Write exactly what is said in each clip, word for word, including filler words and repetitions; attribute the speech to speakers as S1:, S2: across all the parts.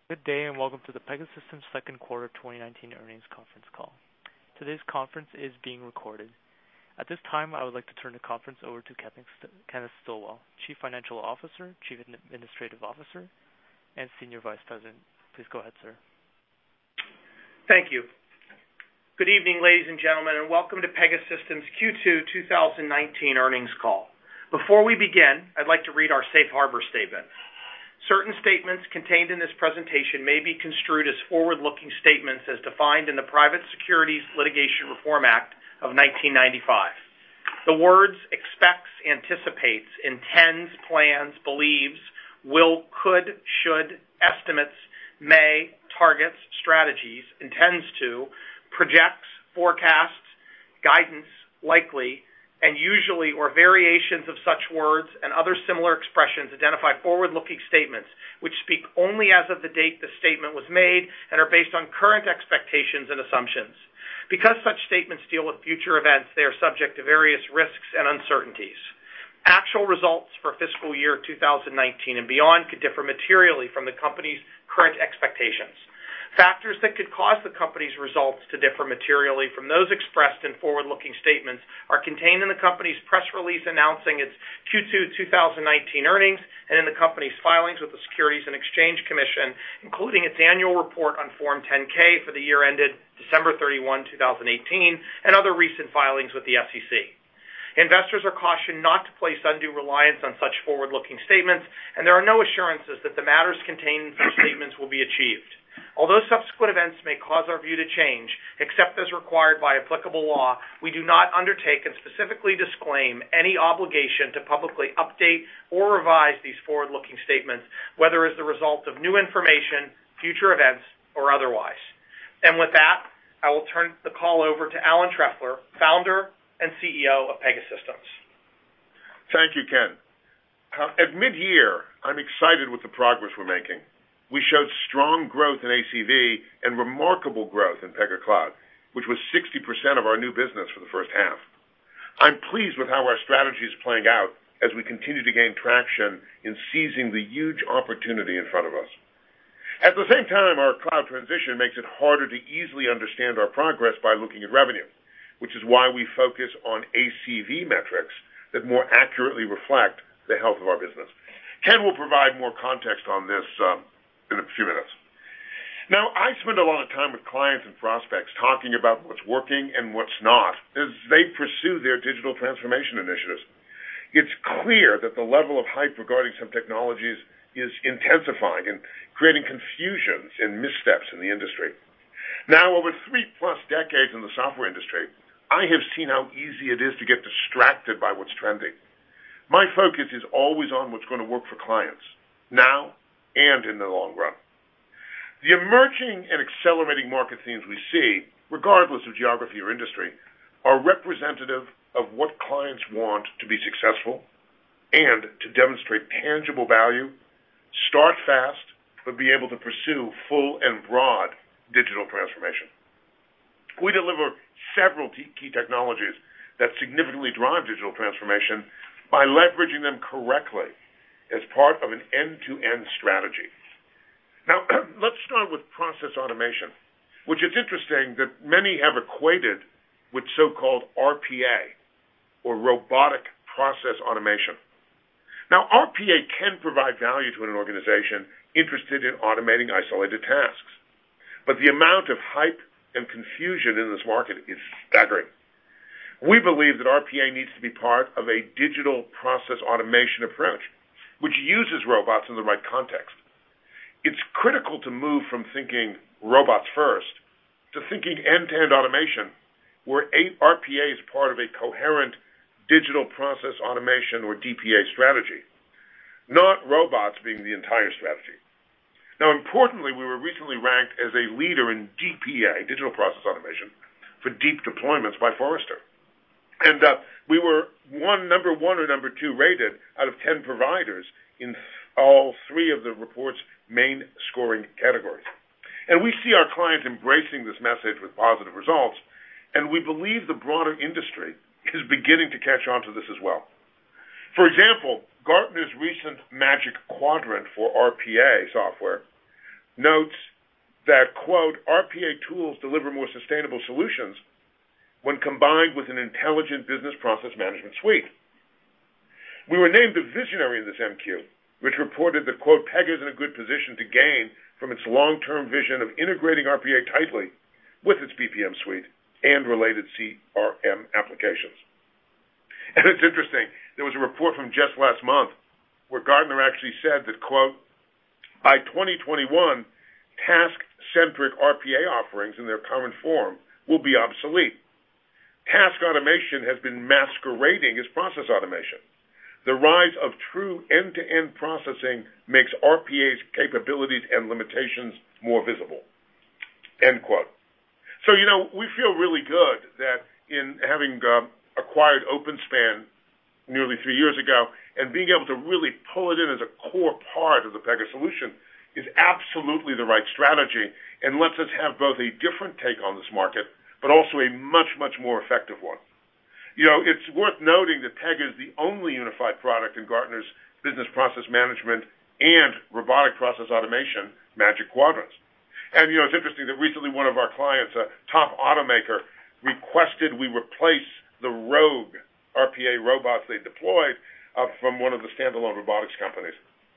S1: Good day, and welcome to the Pegasystems second quarter twenty nineteen earnings conference call. Today's conference is being recorded. At this time, I would like to turn the conference over to Kenneth Stillwell, Chief Financial Officer, Chief Administrative Officer, and Senior Vice President. Please go ahead, sir.
S2: Thank you. Good evening, ladies and gentlemen, and welcome to Pegasystems Q two twenty nineteen earnings call. Before we begin, I'd like to read our safe harbor statement. Certain statements contained in this presentation may be construed as forward-looking statements as defined in the Private Securities Litigation Reform Act of nineteen ninety-five. The words expects, anticipates, intends, plans, believes, will, could, should, estimates, may, targets, strategies, intends to, projects, forecasts, guidance, likely, and usually or variations of such words and other similar expressions identify forward-looking statements which speak only as of the date the statement was made and are based on current expectations and assumptions. Because such statements deal with future events, they are subject to various risks and uncertainties. Actual results for fiscal year two thousand nineteen and beyond could differ materially from the company's current expectations. Factors that could cause the company's results to differ materially from those expressed in forward-looking statements are contained in the company's press release announcing its Q two twenty nineteen earnings and in the company's filings with the Securities and Exchange Commission, including its annual report on Form ten K for the year ended December thirty-first, twenty eighteen, and other recent filings with the S E C. Investors are cautioned not to place undue reliance on such forward-looking statements, and there are no assurances that the matters contained in such statements will be achieved. Although subsequent events may cause our view to change, except as required by applicable law, we do not undertake and specifically disclaim any obligation to publicly update or revise these forward-looking statements, whether as the result of new information, future events, or otherwise. And with that, I will turn the call over to Alan Trefler, founder and C E O of Pegasystems.
S3: Thank you, Ken. Uh, at mid-year, I'm excited with the progress we're making. We showed strong growth in A C V and remarkable growth in Pega Cloud, which was sixty percent of our new business for the first half. I'm pleased with how our strategy is playing out as we continue to gain traction in seizing the huge opportunity in front of us. At the same time, our cloud transition makes it harder to easily understand our progress by looking at revenue, which is why we focus on A C V metrics that more accurately reflect the health of our business. Ken will provide more context on this um, in a few minutes. Now, I spend a lot of time with clients and prospects talking about what's working and what's not as they pursue their digital transformation initiatives. It's clear that the level of hype regarding some technologies is intensifying and creating confusions and missteps in the industry. Now, over three-plus decades in the software industry, I have seen how easy it is to get distracted by what's trending. My focus is always on what's going to work for clients, now and in the long run. The emerging and accelerating market themes we see, regardless of geography or industry, are representative of what clients want to be successful and to demonstrate tangible value, start fast, but be able to pursue full and broad digital transformation. We deliver several key technologies that significantly drive digital transformation by leveraging them correctly as part of an end-to-end strategy. Now, let's start with process automation, which is interesting that many have equated with so-called R P A, or robotic process automation. Now, R P A can provide value to an organization interested in automating isolated tasks, but the amount of hype and confusion in this market is staggering. We believe that R P A needs to be part of a digital process automation approach, which uses robots in the right context. It's critical to move from thinking robots first to thinking end-to-end automation, where R P A is part of a coherent digital process automation, or D P A, strategy, not robots being the entire strategy. Now, importantly, we were recently ranked as a leader in D P A, digital process automation, for deep deployments by Forrester. And uh, we were one, number one or number two rated out of ten providers in all three of the report's main scoring categories. And we see our clients embracing this message with positive results, and we believe the broader industry is beginning to catch on to this as well. For example, Gartner's recent Magic Quadrant for R P A software notes that, quote, R P A tools deliver more sustainable solutions when combined with an intelligent business process management suite. We were named a visionary in this M Q, which reported that, quote, Pega is in a good position to gain from its long-term vision of integrating R P A tightly with its B P M suite and related C R M applications. And it's interesting, there was a report from just last month where Gartner actually said that, quote, by twenty twenty-one, task-centric R P A offerings in their current form will be obsolete. Task automation has been masquerading as process automation. The rise of true end-to-end processing makes R P A's capabilities and limitations more visible. End quote. So, you know, we feel really good that in having uh, acquired OpenSpan nearly three years ago and being able to really pull it in as a core part of the Pega solution is absolutely the right strategy and lets us have both a different take on this market, but also a much, much more effective one. You know, it's worth noting that Pega is the only unified product in Gartner's business process management and robotic process automation Magic Quadrants. And, you know, it's interesting that recently one of our clients, a top automaker, requested we replace the rogue R P A robots they deployed uh, from one of the standalone robotics companies.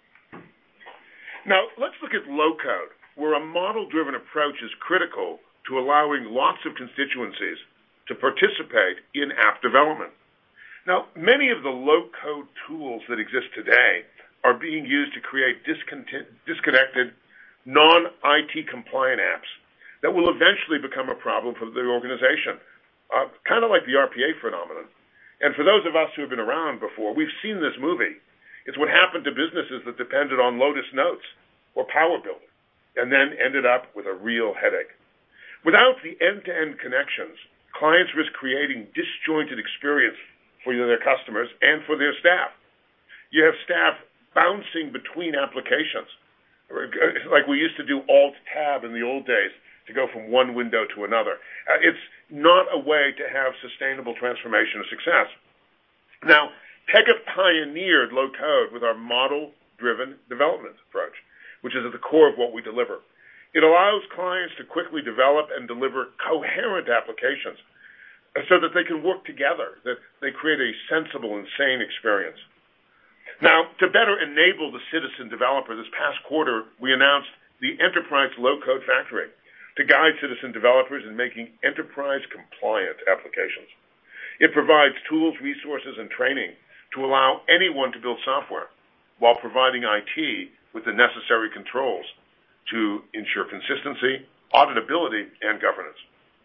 S3: Now, let's look at low-code, where a model-driven approach is critical to allowing lots of constituencies to participate in app development. Now, many of the low-code tools that exist today are being used to create disconnected, non-I T compliant apps that will eventually become a problem for the organization, uh, kind of like the R P A phenomenon. And for those of us who have been around before, we've seen this movie. It's what happened to businesses that depended on Lotus Notes or Power Builder and then ended up with a real headache. Without the end-to-end connections, clients risk creating disjointed experience for their customers and for their staff. You have staff bouncing between applications, like we used to do Alt-Tab in the old days to go from one window to another. Uh, it's not a way to have sustainable transformation or success. Now, Pega pioneered low-code with our model-driven development approach, which is at the core of what we deliver. It allows clients to quickly develop and deliver coherent applications so that they can work together, that they create a sensible and sane experience. Now, to better enable the citizen developer, this past quarter, we announced the Enterprise Low-Code Factory to guide citizen developers in making enterprise-compliant applications. It provides tools, resources, and training to allow anyone to build software while providing I T with the necessary controls to ensure consistency, auditability, and governance.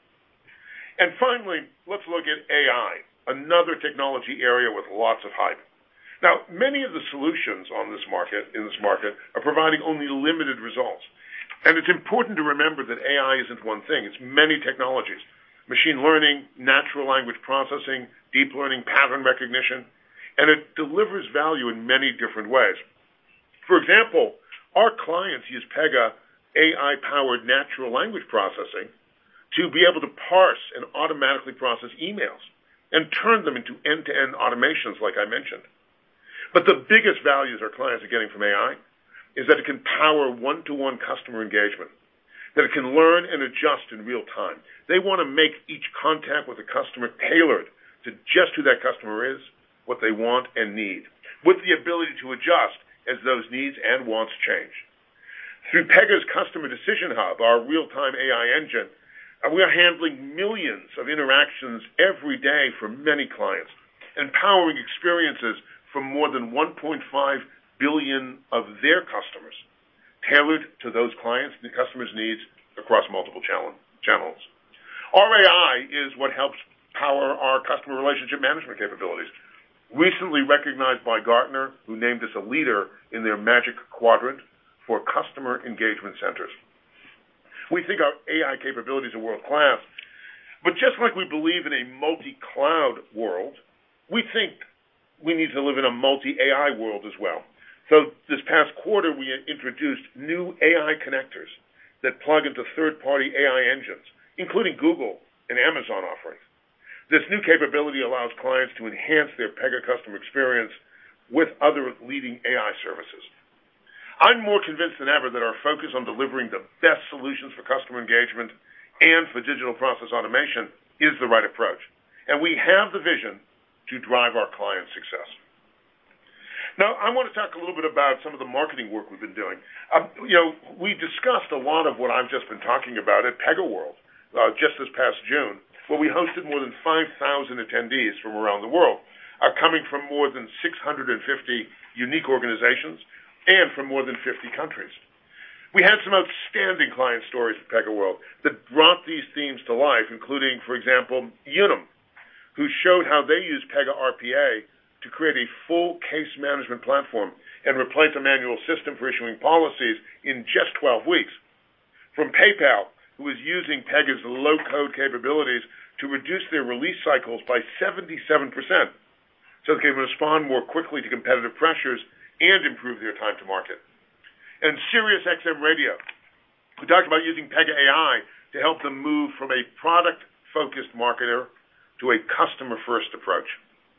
S3: And finally, let's look at A I, another technology area with lots of hype. Now, many of the solutions on this market, in this market, are providing only limited results. And it's important to remember that A I isn't one thing. It's many technologies. Machine learning, natural language processing, deep learning, pattern recognition, and it delivers value in many different ways. For example, our clients use Pega A I-powered natural language processing to be able to parse and automatically process emails and turn them into end-to-end automations like I mentioned. But the biggest values our clients are getting from A I is that it can power one-to-one customer engagement, that it can learn and adjust in real time. They want to make each contact with the customer tailored to just who that customer is, what they want and need, with the ability to adjust as those needs and wants change. Through Pega's Customer Decision Hub, our real-time A I engine, we are handling millions of interactions every day for many clients, empowering experiences from more than one point five billion of their customers, tailored to those clients' and customers' needs across multiple channels. Our A I is what helps power our customer relationship management capabilities. Recently recognized by Gartner, who named us a leader in their Magic Quadrant for customer engagement centers. We think our A I capabilities are world-class, but just like we believe in a multi-cloud world, we think we need to live in a multi-A I world as well. So this past quarter, we introduced new A I connectors that plug into third-party A I engines, including Google and Amazon offerings. This new capability allows clients to enhance their Pega customer experience with other leading A I services. I'm more convinced than ever that our focus on delivering the best solutions for customer engagement and for digital process automation is the right approach. And we have the vision to drive our clients' success. Now, I want to talk a little bit about some of the marketing work we've been doing. Um, you know, we discussed a lot of what I've just been talking about at PegaWorld uh, just this past June, where we hosted more than five thousand attendees from around the world, uh, coming from more than six hundred fifty unique organizations and from more than fifty countries. We had some outstanding client stories at PegaWorld that brought these themes to life, including, for example, Unum, who showed how they used Pega R P A to create a full case management platform and replace a manual system for issuing policies in just twelve weeks. From PayPal, who is using Pega's low-code capabilities to reduce their release cycles by seventy-seven percent so they can respond more quickly to competitive pressures and improve their time to market. And SiriusXM Radio, who talked about using Pega A I to help them move from a product-focused marketer to a customer-first approach.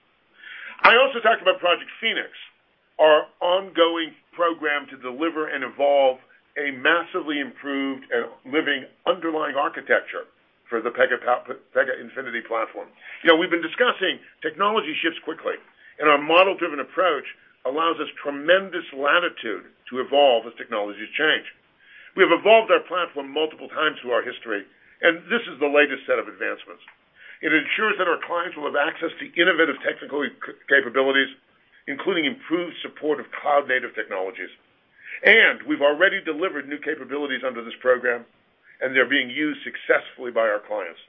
S3: I also talked about Project Phoenix, our ongoing program to deliver and evolve a massively improved and living underlying architecture for the Pega, Pega Infinity platform. You know, we've been discussing technology shifts quickly, and our model-driven approach allows us tremendous latitude to evolve as technologies change. We have evolved our platform multiple times through our history, and this is the latest set of advancements. It ensures that our clients will have access to innovative technical capabilities, including improved support of cloud-native technologies. And we've already delivered new capabilities under this program, and they're being used successfully by our clients.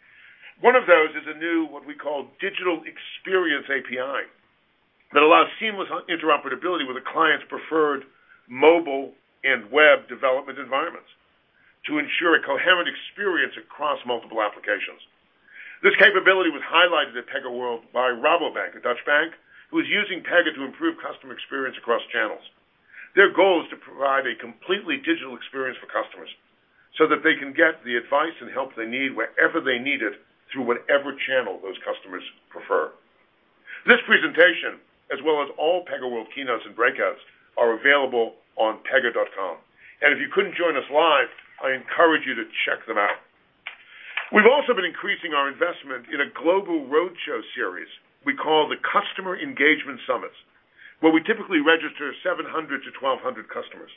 S3: One of those is a new, what we call, Digital Experience A P I that allows seamless interoperability with a client's preferred mobile and web development environments to ensure a coherent experience across multiple applications. This capability was highlighted at PegaWorld by Rabobank, a Dutch bank, who is using Pega to improve customer experience across channels. Their goal is to provide a completely digital experience for customers so that they can get the advice and help they need wherever they need it through whatever channel those customers prefer. This presentation, as well as all PegaWorld keynotes and breakouts, are available on pega dot com. And if you couldn't join us live, I encourage you to check them out. We've also been increasing our investment in a global roadshow series we call the Customer Engagement Summits, where we typically register seven hundred to twelve hundred customers.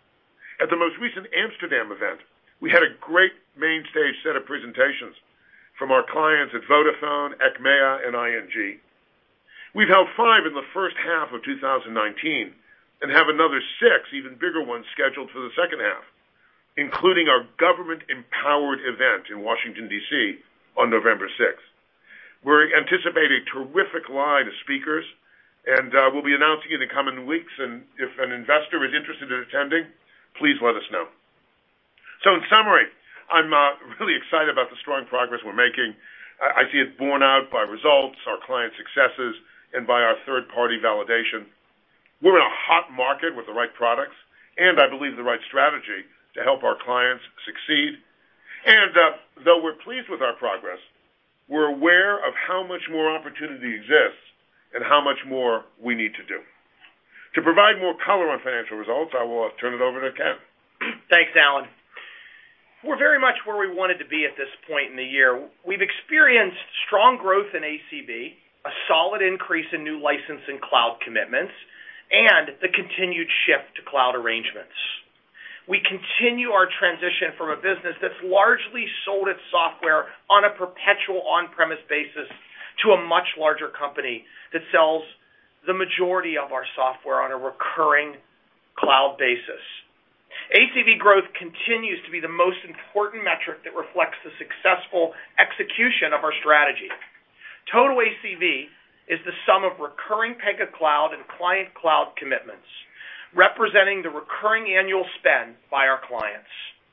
S3: At the most recent Amsterdam event, we had a great main stage set of presentations from our clients at Vodafone, Achmea, and I N G. We've held five in the first half of two thousand nineteen and have another six, even bigger ones, scheduled for the second half, including our government-empowered event in Washington, D C on November sixth. We anticipate a terrific line of speakers, and uh, we'll be announcing it in the coming weeks, and if an investor is interested in attending, please let us know. So in summary, I'm uh, really excited about the strong progress we're making. I, I see it borne out by results, our client successes, and by our third-party validation. We're in a hot market with the right products, and I believe the right strategy to help our clients succeed. And uh, though we're pleased with our progress, we're aware of how much more opportunity exists and how much more we need to do. To provide more color on financial results, I will turn it over to Ken.
S2: Thanks, Alan. We're very much where we wanted to be at this point in the year. We've experienced strong growth in A C V, a solid increase in new license and cloud commitments, and the continued shift to cloud arrangements. We continue our transition from a business that's largely sold its software on a perpetual on-premise basis to a much larger company that sells the majority of our software on a recurring cloud basis. A C V growth continues to be the most important metric that reflects the successful execution of our strategy. Total A C V is the sum of recurring Pega Cloud and client cloud commitments, representing the recurring annual spend by our clients.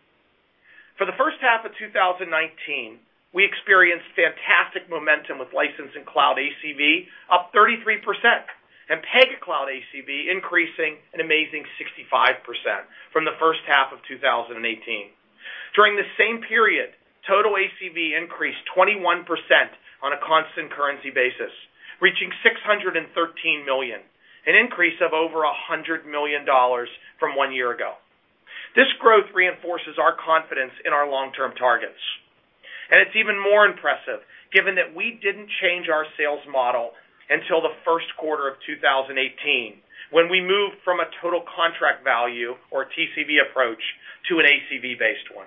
S2: For the first half of two thousand nineteen, we experienced fantastic momentum with license and cloud A C V up thirty-three percent, and Pega Cloud A C V increasing an amazing sixty-five percent from the first half of two thousand eighteen. During the same period, total A C V increased twenty-one percent on a constant currency basis, reaching six hundred thirteen million dollars, an increase of over one hundred million dollars from one year ago. This growth reinforces our confidence in our long-term targets. And it's even more impressive given that we didn't change our sales model until the first quarter of two thousand eighteen, when we moved from a total contract value, or T C V approach, to an A C V-based one.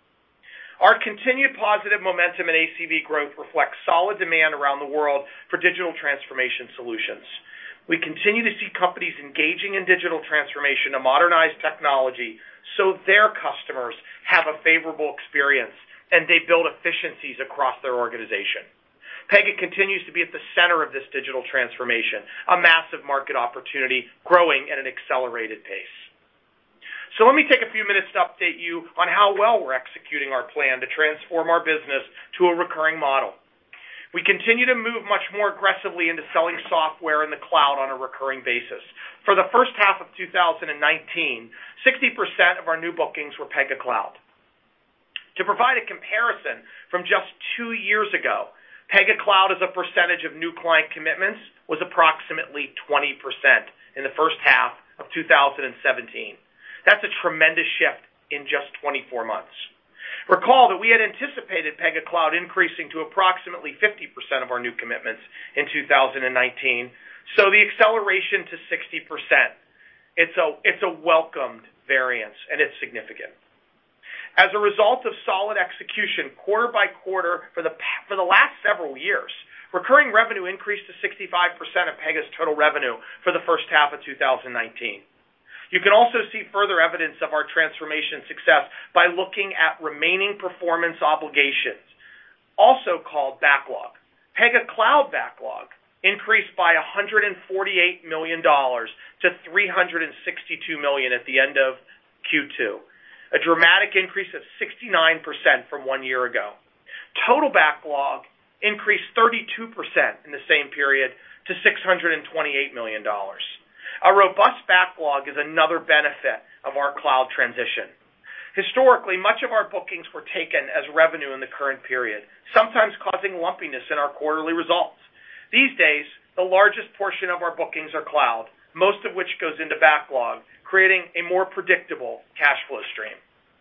S2: Our continued positive momentum in A C V growth reflects solid demand around the world for digital transformation solutions. We continue to see companies engaging in digital transformation to modernize technology so their customers have a favorable experience and they build efficiencies across their organization. Pega continues to be at the center of this digital transformation, a massive market opportunity growing at an accelerated pace. So let me take a few minutes to update you on how well we're executing our plan to transform our business to a recurring model. We continue to move much more aggressively into selling software in the cloud on a recurring basis. For the first half of two thousand nineteen, sixty percent of our new bookings were Pega Cloud. To provide a comparison from just two years ago, Pega Cloud as a percentage of new client commitments was approximately twenty percent in the first half of two thousand seventeen. That's a tremendous shift in just twenty-four months. Recall that we had anticipated Pega Cloud increasing to approximately fifty percent of our new commitments in two thousand nineteen, so the acceleration to sixty percent, it's a, it's a welcomed variance, and it's significant. As a result of solid execution quarter by quarter for the, for the last several years, recurring revenue increased to sixty-five percent of Pega's total revenue for the first half of two thousand nineteen. You can also see further evidence of our transformation success by looking at remaining performance obligations, also called backlog. Pega Cloud backlog increased by one hundred forty-eight million dollars to three hundred sixty-two million dollars at the end of Q two, a dramatic increase of sixty-nine percent from one year ago. Total backlog increased thirty-two percent in the same period to six hundred twenty-eight million dollars. A robust backlog is another benefit of our cloud transition. Historically, much of our bookings were taken as revenue in the current period, sometimes causing lumpiness in our quarterly results. These days, the largest portion of our bookings are cloud, most of which goes into backlog, creating a more predictable cash flow stream.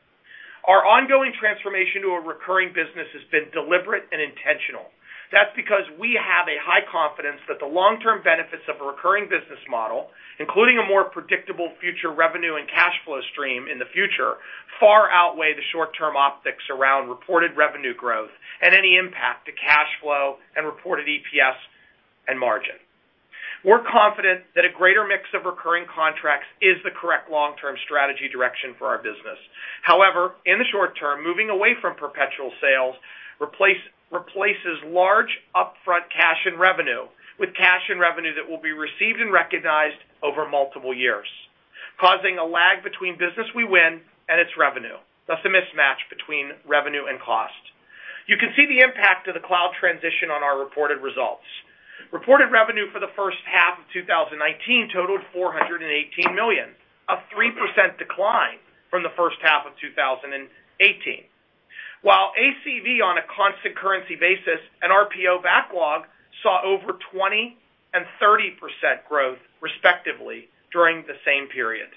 S2: Our ongoing transformation to a recurring business has been deliberate and intentional. That's because we have a high confidence that the long-term benefits of a recurring business model, including a more predictable future revenue and cash flow stream in the future, far outweigh the short-term optics around reported revenue growth and any impact to cash flow and reported E P S and margin. We're confident that a greater mix of recurring contracts is the correct long-term strategy direction for our business. However, in the short term, moving away from perpetual sales replace replaces large upfront cash and revenue with cash and revenue that will be received and recognized over multiple years, causing a lag between business we win and its revenue, thus a mismatch between revenue and cost. You can see the impact of the cloud transition on our reported results. Reported revenue for the first half of two thousand nineteen totaled four hundred eighteen million dollars, a three percent decline from the first half of two thousand eighteen. While A C V on a constant currency basis and R P O backlog saw over twenty and thirty percent growth, respectively, during the same period.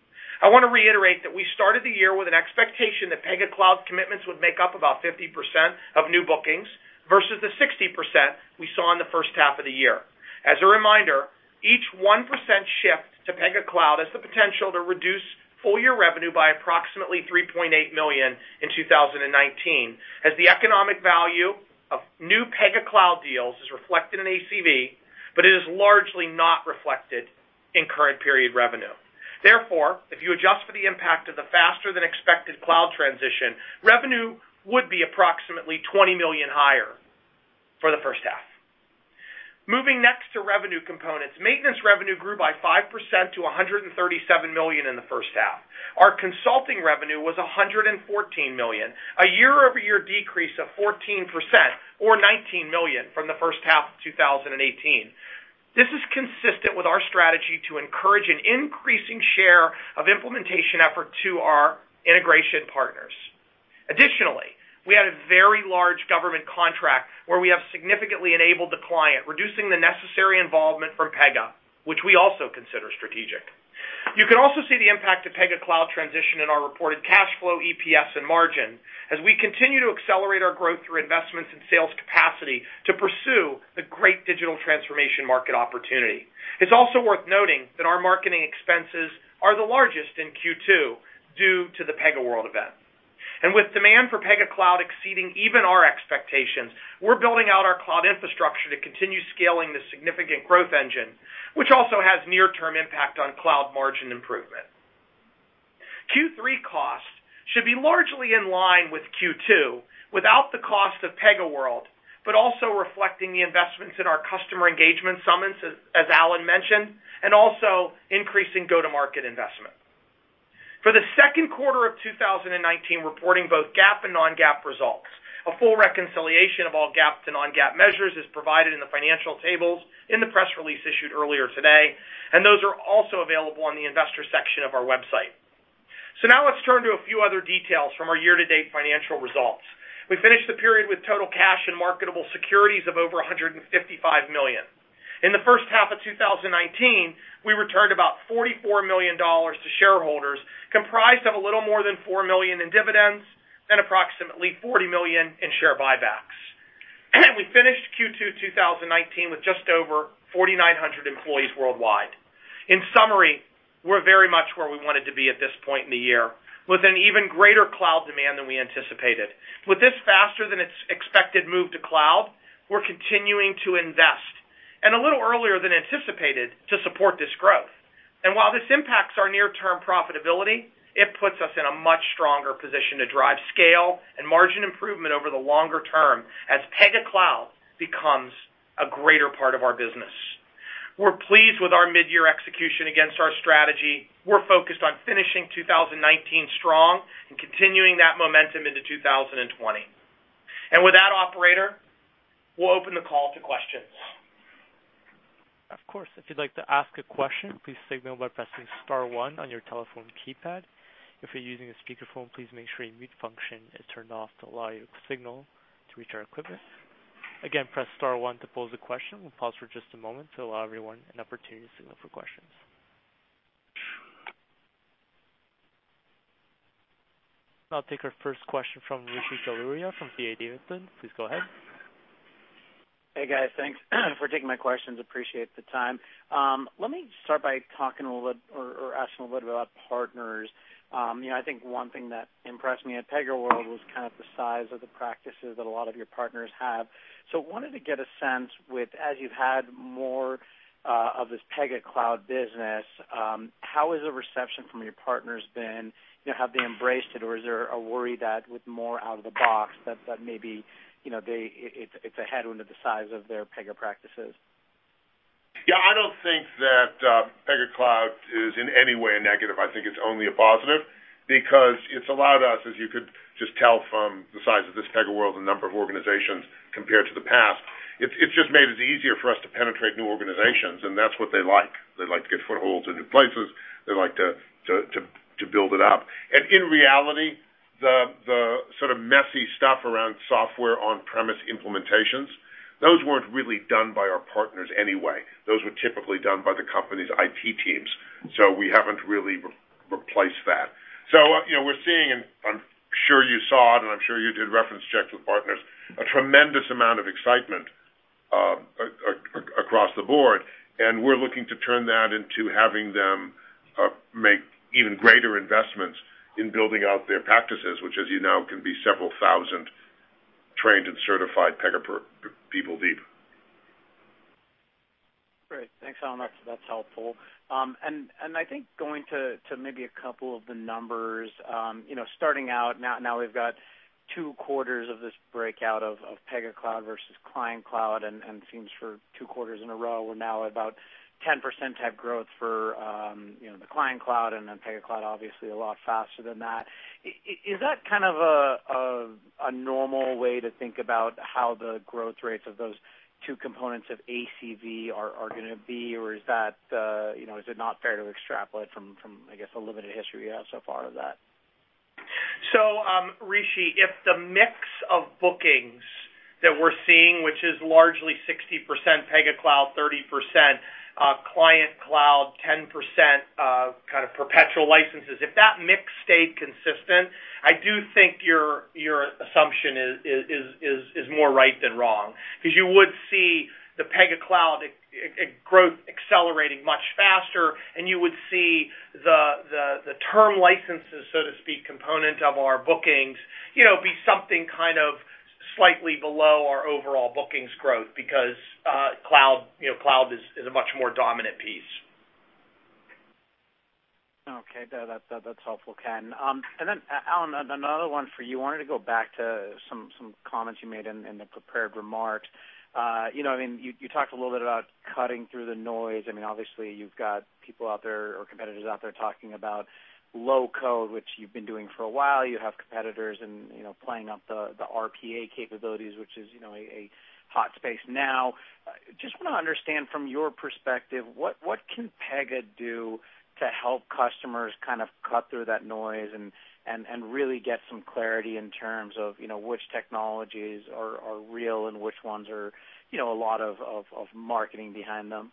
S2: I want to reiterate that we started the year with an expectation that Pega Cloud commitments would make up about fifty percent of new bookings versus the sixty percent we saw in the first half of the year. As a reminder, each one percent shift to Pega Cloud has the potential to reduce full-year revenue by approximately three point eight million dollars in two thousand nineteen, as the economic value of new Pega Cloud deals is reflected in A C V, but it is largely not reflected in current period revenue. Therefore, if you adjust for the impact of the faster-than-expected cloud transition, revenue would be approximately twenty million dollars higher for the first half. Moving next to revenue components, maintenance revenue grew by five percent to one hundred thirty-seven million dollars in the first half. Our consulting revenue was one hundred fourteen million dollars, a year-over-year decrease of fourteen percent, or nineteen million dollars from the first half of two thousand eighteen. This is consistent with our strategy to encourage an increasing share of implementation effort to our integration partners. Additionally, we had a very large government contract where we have significantly enabled the client, reducing the necessary involvement from Pega, which we also consider strategic. You can also see the impact of Pega Cloud transition in our reported cash flow, E P S, and margin as we continue to accelerate our growth through investments in sales capacity to pursue the great digital transformation market opportunity. It's also worth noting that our marketing expenses are the largest in Q two due to the PegaWorld event. And with demand for Pega Cloud exceeding even our expectations, we're building out our cloud infrastructure to continue scaling this significant growth engine, which also has near-term impact on cloud margin improvement. Q three costs should be largely in line with Q two without the cost of PegaWorld, but also reflecting the investments in our customer engagement summits, as, as Alan mentioned, and also increasing go-to-market investment. For the second quarter of two thousand nineteen, reporting both GAAP and non-GAAP results. A full reconciliation of all GAAP to non-GAAP measures is provided in the financial tables in the press release issued earlier today, and those are also available on the investor section of our website. So now let's turn to a few other details from our year-to-date financial results. We finished the period with total cash and marketable securities of over one hundred fifty-five million dollars. In the first half of two thousand nineteen, we returned about forty-four million dollars to shareholders, comprised of a little more than four million dollars in dividends and approximately forty million dollars in share buybacks. We finished Q two two thousand nineteen with just over forty-nine hundred employees worldwide. In summary, we're very much where we wanted to be at this point in the year, with an even greater cloud demand than we anticipated. With this faster than its expected move to cloud, we're continuing to invest, and a little earlier than anticipated, to support this growth. And while this impacts our near-term profitability, it puts us in a much stronger position to drive scale and margin improvement over the longer term as Pega Cloud becomes a greater part of our business. We're pleased with our mid-year execution against our strategy. We're focused on finishing two thousand nineteen strong and continuing that momentum into two thousand twenty. And with that, operator, we'll open the call to questions.
S1: Of course, if you'd like to ask a question, please signal by pressing star one on your telephone keypad. If you're using a speakerphone, please make sure your mute function is turned off to allow your signal to reach our equipment. Again, press star one to pose a question. We'll pause for just a moment to allow everyone an opportunity to signal for questions. I'll take our first question from Rishi Jaluria from D A Davidson. Please go ahead.
S4: Hey, guys. Thanks for taking my questions. Appreciate the time. Um, let me start by talking a little bit or, or asking a little bit about partners. Um, you know, I think one thing that impressed me at PegaWorld was kind of the size of the practices that a lot of your partners have. So wanted to get a sense with, as you've had more uh, of this Pega Cloud business, um, how has the reception from your partners been? You know, have they embraced it, or is there a worry that with more out of the box that, that maybe you know, they it, it's a headwind to the size of their Pega practices?
S3: Yeah, I don't think that uh, Pega Cloud is in any way a negative. I think it's only a positive because it's allowed us, as you could just tell from the size of this PegaWorld and number of organizations compared to the past, it's, it's just made it easier for us to penetrate new organizations, and that's what they like. They like to get footholds in new places. They like to, to, to, to build it up. And in reality, The, the sort of messy stuff around software on-premise implementations, those weren't really done by our partners anyway. Those were typically done by the company's I T teams. So we haven't really re- replaced that. So, uh, you know, we're seeing, and I'm sure you saw it, and I'm sure you did reference checks with partners, a tremendous amount of excitement uh, a- a- across the board. And we're looking to turn that into having them uh, make even greater investments in building out their practices, which, as you know, can be several thousand trained and certified Pega per, people deep.
S4: Great. Thanks, Alan. That's, that's helpful. Um, and, and I think going to, to maybe a couple of the numbers, um, you know, starting out, now, now we've got two quarters of this breakout of, of Pega Cloud versus Client Cloud, and, and it seems for two quarters in a row, we're now at about ten percent type growth for um, you know the Client Cloud, and then Pega Cloud obviously a lot faster than that. Is that kind of a, a, a normal way to think about how the growth rates of those two components of A C V are, are going to be, or is that uh, you know is it not fair to extrapolate from, from I guess a limited history you have so far of that?
S2: So, um, Rishi, if the mix of bookings that we're seeing, which is largely sixty percent Pega Cloud, thirty percent uh, client cloud, ten percent uh, kind of perpetual licenses. If that mix stayed consistent, I do think your your assumption is is is, is more right than wrong, because you would see the Pega Cloud it, it, growth accelerating much faster, and you would see the, the the term licenses, so to speak, component of our bookings, you know, be something kind of slightly below our overall bookings growth, because uh, cloud, you know, cloud is, is a much more dominant piece.
S4: Okay, that, that, that, that's helpful, Ken. Um, and then, Alan, another one for you. I wanted to go back to some, some comments you made in, in the prepared remarks. Uh, you know, I mean, you, you talked a little bit about cutting through the noise. I mean, obviously, you've got people out there or competitors out there talking about low code, which you've been doing for a while. You have competitors and, you know, playing up the, the R P A capabilities, which is, you know, a, a hot space now. Uh, just want to understand from your perspective, what, what can Pega do to help customers kind of cut through that noise and, and, and really get some clarity in terms of, you know, which technologies are, are real and which ones are, you know, a lot of, of, of marketing behind them?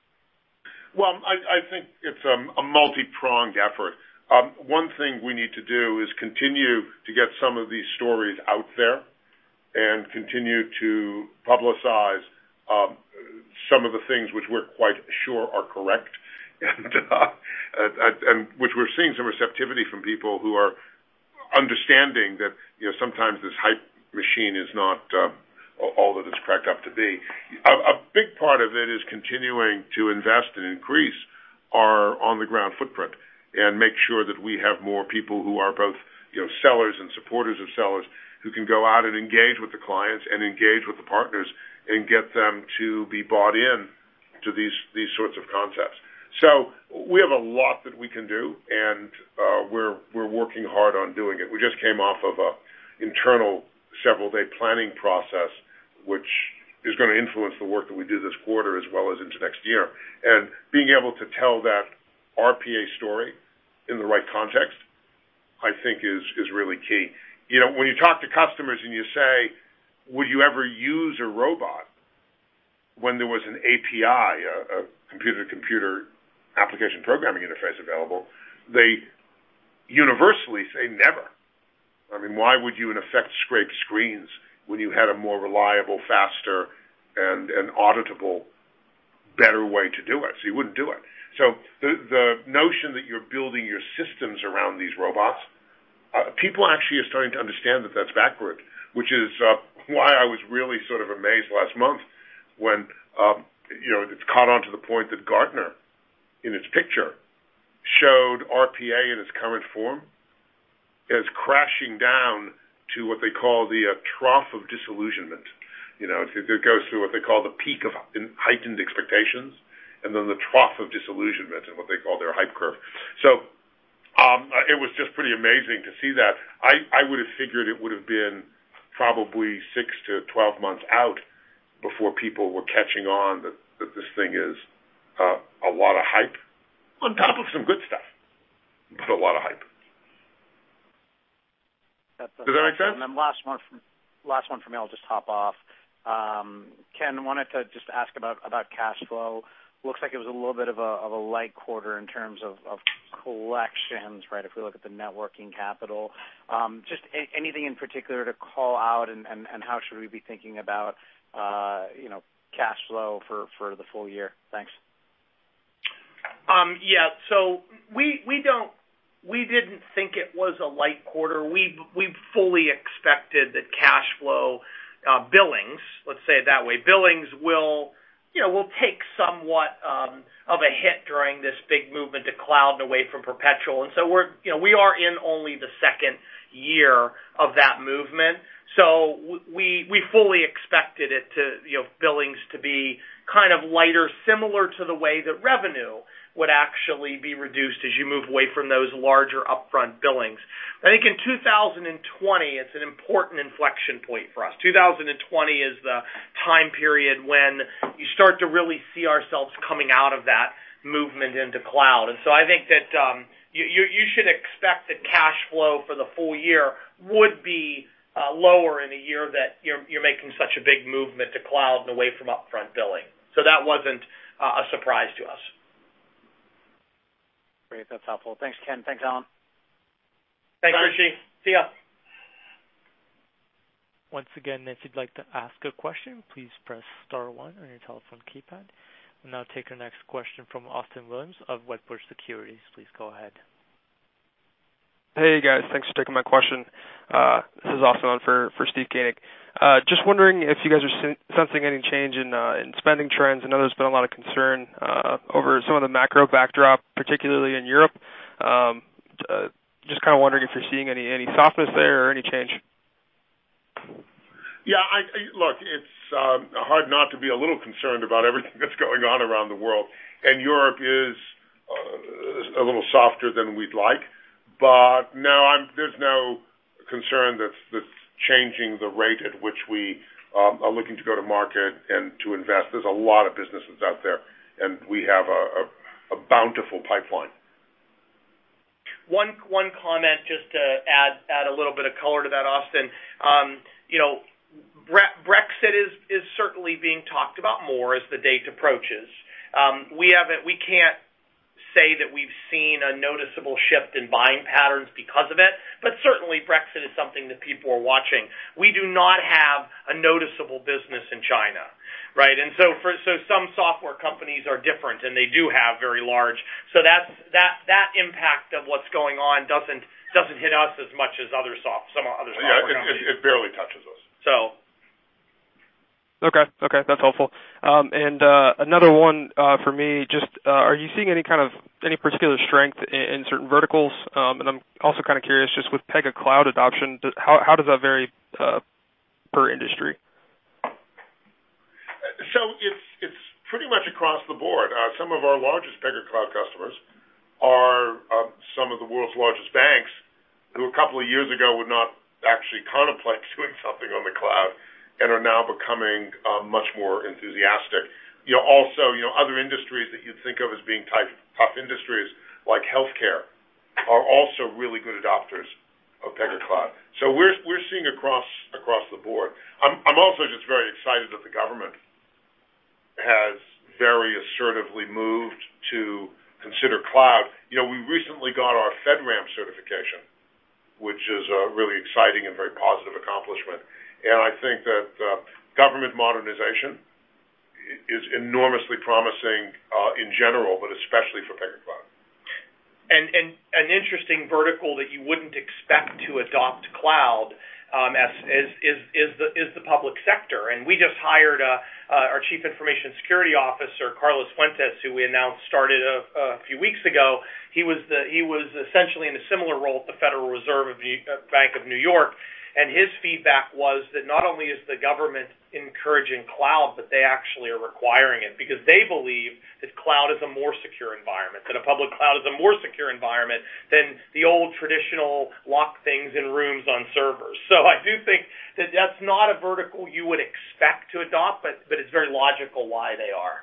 S3: Well, I, I think it's a, a multi-pronged effort. Um, one thing we need to do is continue to get some of these stories out there and continue to publicize um, some of the things which we're quite sure are correct, and, uh, and, and which we're seeing some receptivity from people who are understanding that, you know, sometimes this hype machine is not uh, all that it's cracked up to be. A, a big part of it is continuing to invest and increase our on-the-ground footprint, and make sure that we have more people who are both, you know, sellers and supporters of sellers, who can go out and engage with the clients and engage with the partners and get them to be bought in to these these sorts of concepts. So we have a lot that we can do, and uh, we're we're working hard on doing it. We just came off of a internal several-day planning process, which is going to influence the work that we do this quarter as well as into next year. And being able to tell that R P A story in the right context, I think is is really key. You know, when you talk to customers and you say, would you ever use a robot when there was an A P I, a, a computer-to-computer application programming interface available, they universally say never. I mean, why would you, in effect, scrape screens when you had a more reliable, faster, and, and auditable, better way to do it? So you wouldn't do it. So the the notion that you're building your systems around these robots, uh, people actually are starting to understand that that's backward, which is uh, why I was really sort of amazed last month when, um, you know, it's caught on to the point that Gartner, in its picture, showed R P A in its current form as crashing down to what they call the uh, trough of disillusionment. You know, it, it goes through what they call the peak of heightened expectations, and then the trough of disillusionment and what they call their hype curve. So um, it was just pretty amazing to see that. I, I would have figured it would have been probably six to twelve months out before people were catching on that, that this thing is uh, a lot of hype, on top of some good stuff, but a lot of hype.
S4: That's, that's
S3: Does that make sense?
S4: And then last one from, last one for me, I'll just hop off. Um, Ken, wanted to just ask about, about cash flow. Looks like it was a little bit of a of a light quarter in terms of, of collections, right? If we look at the net working capital, um, just a, anything in particular to call out, and, and, and how should we be thinking about, uh, you know, cash flow for, for the full year? Thanks.
S2: Um, yeah. So we we don't we didn't think it was a light quarter. We we fully expected that cash flow uh, billings, let's say it that way, billings will. You know, we'll take somewhat um, of a hit during this big movement to cloud and away from perpetual. And so we're, you know, we are in only the second year of that movement. So we we fully expected it to, you know, billings to be kind of lighter, similar to the way that revenue would actually be reduced as you move away from those larger upfront billings. I think in two thousand twenty, it's an important inflection point for us. two thousand twenty is the time period when you start to really see ourselves coming out of that movement into cloud. And so I think that um, you, you, you should expect that cash flow for the full year would be uh, lower in a year that you're, you're making such a big movement to cloud and away from upfront billing. So that wasn't uh, a surprise to us.
S4: Great, that's helpful. Thanks, Ken. Thanks, Alan.
S2: Thanks, Rishi. See ya.
S1: Once again, if you'd like to ask a question, please press star one on your telephone keypad. We'll now take our next question from Austin Williams of Wedbush Securities. Please go ahead.
S5: Hey, guys. Thanks for taking my question. Uh, this is Austin on for, for Steve Koenig. Uh, just wondering if you guys are sen- sensing any change in, uh, in spending trends. I know there's been a lot of concern uh, over some of the macro backdrop, particularly in Europe. Um, uh, just kind of wondering if you're seeing any, any softness there or any change.
S3: Yeah, I, I, look, it's um, hard not to be a little concerned about everything that's going on around the world, and Europe is uh, a little softer than we'd like, but no, I'm, there's no concern that's, that's changing the rate at which we um, are looking to go to market and to invest. There's a lot of businesses out there, and we have a, a, a bountiful pipeline.
S2: One one comment just to add add a little bit of color to that, Austin. Um, you know, Brexit is, is certainly being talked about more as the date approaches. Um, we haven't, we can't say that we've seen a noticeable shift in buying patterns because of it, but certainly Brexit is something that people are watching. We do not have a noticeable business in China, right? And so for so some software companies are different, and they do have very large. So that's that that impact of what's going on doesn't doesn't hit us as much as other soft some other software
S3: yeah, it,
S2: companies.
S3: It, it barely touches us.
S2: So.
S5: Okay, okay, that's helpful. Um, and uh, another one uh, for me, just uh, are you seeing any kind of any particular strength in, in certain verticals? Um, and I'm also kind of curious, just with Pega Cloud adoption, how how does that vary uh, per industry?
S3: So it's it's pretty much across the board. Uh, some of our largest Pega Cloud customers are uh, some of the world's largest banks, who a couple of years ago would not actually contemplate doing something on the cloud, and are now becoming uh, much more enthusiastic. You know, also, you know, other industries that you'd think of as being type, tough industries, like healthcare, are also really good adopters of Pega Cloud. So we're we're seeing across across the board. I'm I'm also just very excited that the government has very assertively moved to consider cloud. You know, we recently got our FedRAMP certification, which is a really exciting and very positive accomplishment. And I think that uh, government modernization is enormously promising uh, in general, but especially for Pega Cloud.
S2: And, and an interesting vertical that you wouldn't expect to adopt cloud um, as, is, is, is, the, is the public sector. And we just hired a, uh, our Chief Information Security Officer, Carlos Fuentes, who we announced started a, a few weeks ago. He was, the, he was essentially in a similar role at the Federal Reserve of New, uh, Bank of New York. And his feedback was that not only is the government encouraging cloud, but they actually are requiring it because they believe that cloud is a more secure environment, that a public cloud is a more secure environment than the old traditional lock things in rooms on servers. So I do think that that's not a vertical you would expect to adopt, but, but it's very logical why they are.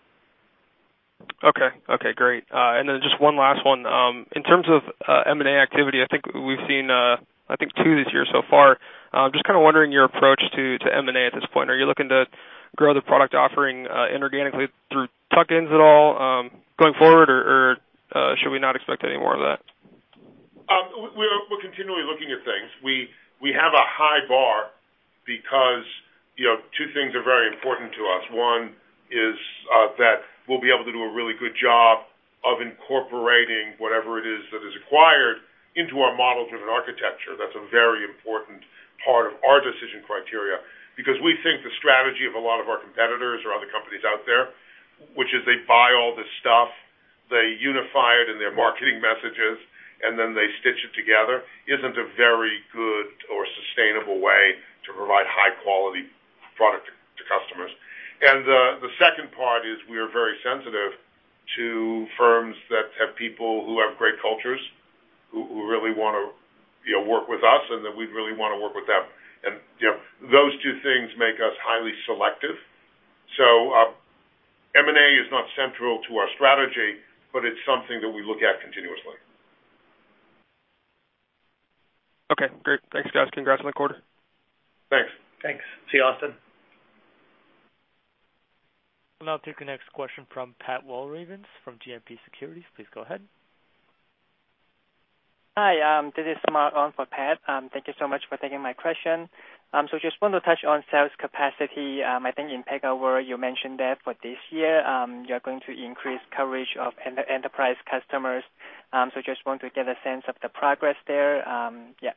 S5: Okay, okay, great. Uh, and then just one last one. Um, in terms of uh, M and A activity, I think we've seen uh, I think two this year so far. I'm um, just kind of wondering your approach to, to M and A at this point. Are you looking to grow the product offering uh, inorganically through tuck-ins at all um, going forward, or, or uh, should we not expect any more of that?
S3: Um, we're, we're continually looking at things. We we have a high bar because, you know, two things are very important to us. One is uh, that we'll be able to do a really good job of incorporating whatever it is that is acquired into our model-driven architecture. That's a very important part of our decision criteria because we think the strategy of a lot of our competitors or other companies out there, which is they buy all this stuff, they unify it in their marketing messages, and then they stitch it together, isn't a very good or sustainable way to provide high-quality product to, to customers. And uh, the second part is we are very sensitive to firms that have people who have great cultures, who, who really want to, you know, work with us, and that we really want to work with them. And you know, those two things make us highly selective. So uh, M and A is not central to our strategy, but it's something that we look at continuously.
S5: Okay, great. Thanks, guys. Congrats on the quarter.
S3: Thanks.
S2: Thanks. See you, Austin.
S1: We'll now take the next question from Pat Walravens from G M P Securities. Please go ahead.
S6: Hi, um, this is Mark on for Pat. Um, thank you so much for taking my question. Um, so just want to touch on sales capacity. Um, I think in PegaWorld you mentioned that for this year um, you're going to increase coverage of enter- enterprise customers. Um, so just want to get a sense of the progress there. Um, yeah.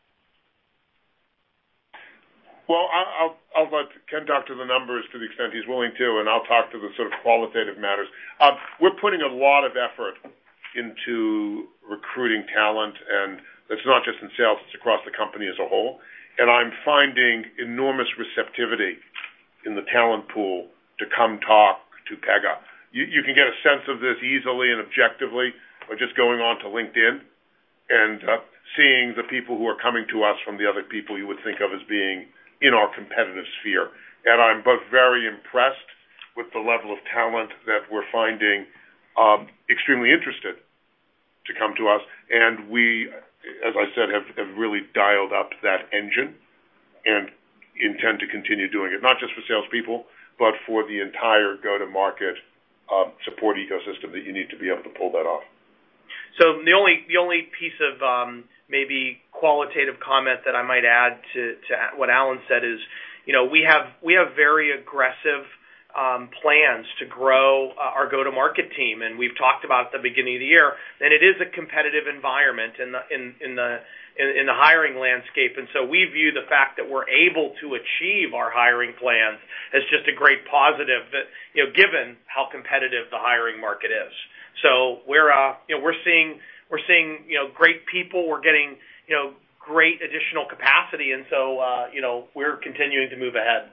S3: Well, I'll, I'll let Ken talk to the numbers to the extent he's willing to, and I'll talk to the sort of qualitative matters. Um, we're putting a lot of effort into recruiting talent, and it's not just in sales, it's across the company as a whole. And I'm finding enormous receptivity in the talent pool to come talk to Pega. You, you can get a sense of this easily and objectively by just going on to LinkedIn and uh, seeing the people who are coming to us from the other people you would think of as being in our competitive sphere. And I'm both very impressed with the level of talent that we're finding um, extremely interested to come to us. And we, as I said, have, have really dialed up that engine and intend to continue doing it, not just for salespeople, but for the entire go-to-market uh, support ecosystem that you need to be able to pull that off.
S2: So the only the only piece of um, maybe qualitative comment that I might add to, to what Alan said is, you know, we have we have very aggressive um, plans to grow uh, our go-to-market team, and we've talked about at the beginning of the year. And it is a competitive environment in the in, in the in, in the hiring landscape, and so we view the fact that we're able to achieve our hiring plans as just a great positive. That, you know, given how competitive the hiring market is. So we're, uh, you know, we're seeing, we're seeing, you know, great people. We're getting, you know, great additional capacity, and so, uh, you know, we're continuing to move ahead.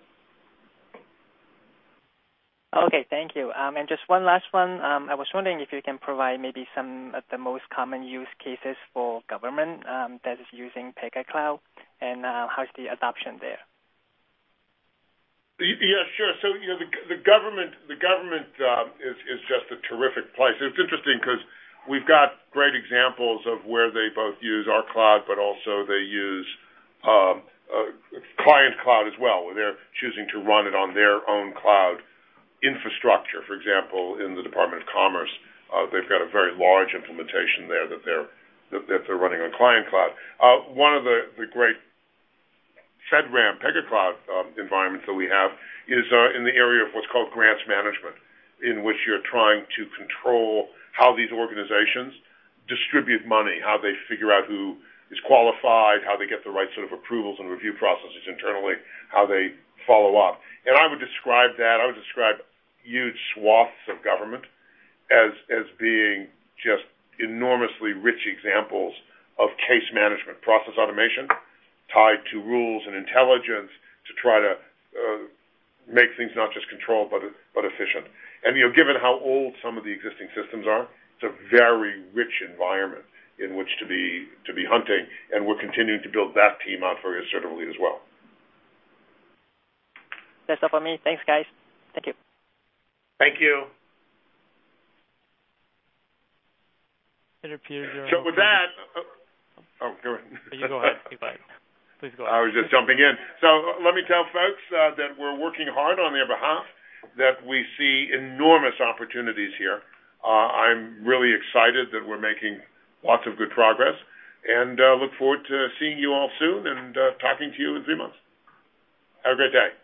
S6: Okay, thank you. Um, and just one last one. Um, I was wondering if you can provide maybe some of the most common use cases for government um, that is using Pega Cloud, and uh, how's the adoption there?
S3: Yeah, sure. So, you know, the, the government, the government uh, is is just a terrific place. It's interesting because we've got great examples of where they both use our cloud, but also they use um, uh, client cloud as well, where they're choosing to run it on their own cloud infrastructure. For example, in the Department of Commerce, uh, they've got a very large implementation there that they're that, that they're running on client cloud. Uh, one of the the great FedRAMP, Pega Cloud um, environments that we have is uh, in the area of what's called grants management, in which you're trying to control how these organizations distribute money, how they figure out who is qualified, how they get the right sort of approvals and review processes internally, how they follow up. And I would describe that, I would describe huge swaths of government as as being just enormously rich examples of case management, process automation, tied to rules and intelligence to try to uh, make things not just controlled but but efficient. And you know, given how old some of the existing systems are, it's a very rich environment in which to be to be hunting, and we're continuing to build that team out very assertively as well.
S6: That's all for me. Thanks, guys. Thank you.
S2: Thank you.
S1: It appears you're
S3: so with that, uh, oh, go ahead.
S1: You go ahead. You go ahead. Please go ahead.
S3: I was just jumping in. So uh, let me tell folks uh, that we're working hard on their behalf, that we see enormous opportunities here. Uh, I'm really excited that we're making lots of good progress, and uh, look forward to seeing you all soon and uh, talking to you in three months. Have a great day.